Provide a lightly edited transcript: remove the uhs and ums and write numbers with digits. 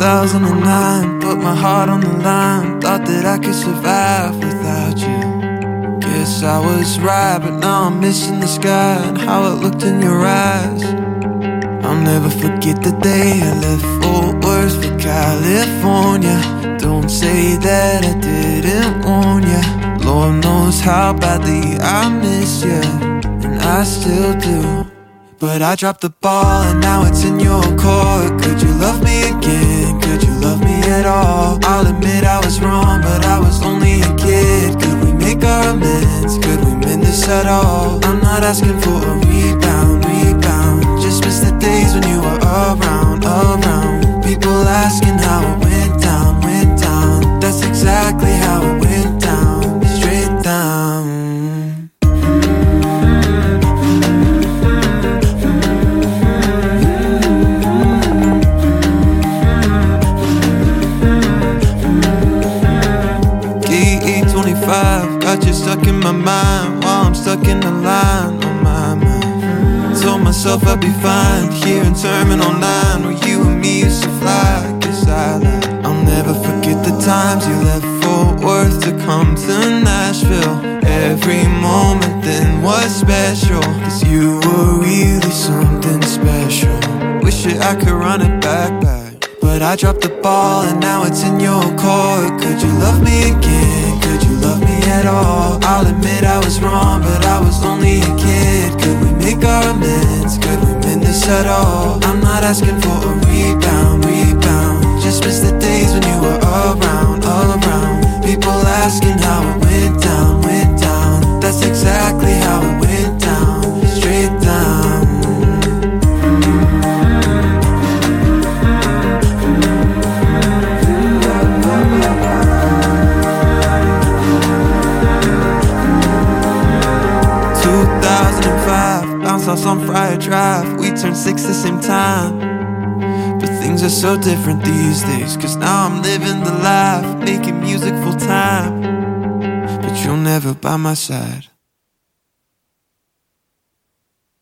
2009, put my heart on the line. Thought that I could survive without you. Guess I was right, but now I'm missing the sky and how it looked in your eyes. I'll never forget the day I left Fort Worth for California. Don't say that I didn't warn ya. Lord knows how badly I miss ya, and I still do. But I dropped the ball and now it's in your court. Could you love me again? Could you love me at all? I'll admit I was wrong, but I was only a kid. Could we make our amends? Could we mend this at all? I'm not asking for a rebound. Just miss the days when you were around. People asking how it went down. That's exactly how it went down, straight down. DE25, got you stuck in my mind while I'm stuck in the line on my mind. Told myself I'd be fine here in Terminal 9, where you and me used to fly. Guess I lied. I'll never forget the times you left Fort Worth to come to Nashville. Every moment then was special, 'cause you were really something special. Wish that I could run it back, but I dropped the ball and now it's in your court. Could you love me again? Could you love me at all? I'll admit I was wrong, but I was only a kid. Could we make our amends? Could we mend this at all? I'm not asking for a rebound. Just miss the days when you were around. People asking how it went down. That's exactly how it went down, straight down. 2005, bounce house on Friar Drive. We turned 6 the same time. But things are so different these days, 'cause now I'm living the life, making music full time. But you're never by my side.